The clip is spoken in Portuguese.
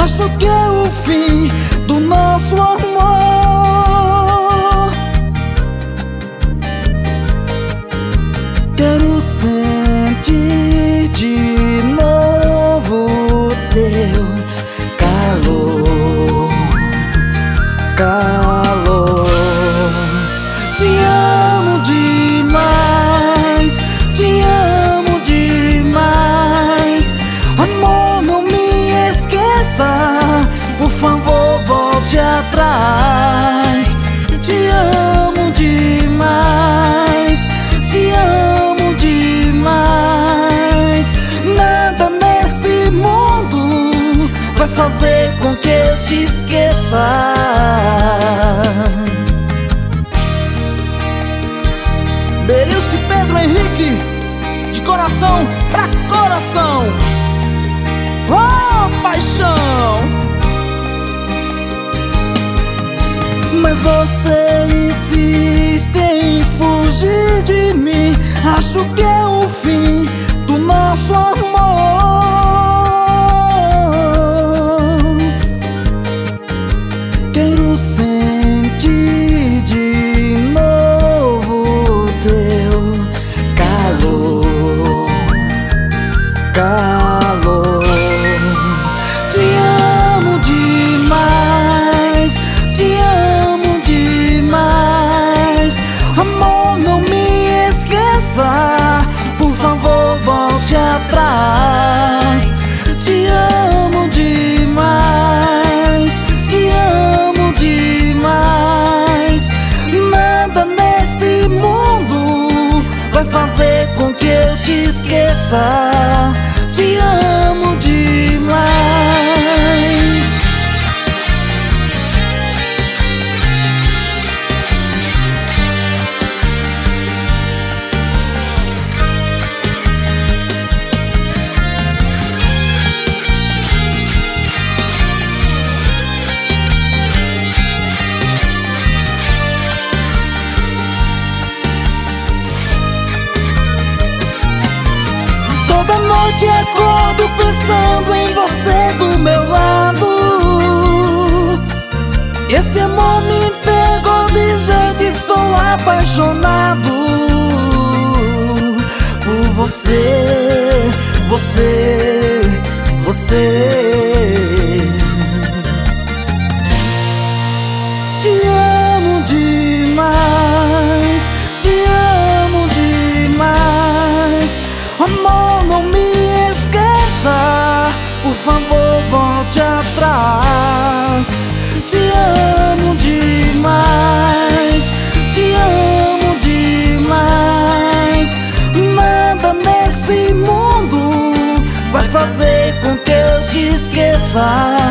acho que é o fim do nosso amor. Quero sentir de novo teu calor, calor. Te amo demais, te amo demais. Amor, não me esqueça, por favor, volte atrás. Te amo demais, te amo demais. Nada nesse mundo vai fazer com que eu te esqueça. Berilce Pedro Henrique, de coração pra coração. Oh, paixão! Mas você insiste em fugir de mim. Acho que é o fim do nosso amor. Quero sentir de novo teu calor, calor. Te amo demais, te amo demais. Amor, não me esqueça, por favor, volte atrás. Te amo demais, te amo demais. Nada nesse mundo vai fazer com que eu te esqueça. Te amo demais. Toda noite acordo pensando em você do meu lado. Esse amor me pegou de jeito, estou apaixonado por você, você, você. Te amo demais, te amo demais. Amor, não me esqueça, por favor, volte atrás. Te amo demais, te amo demais. Nada nesse mundo vai fazer com que eu te esqueça.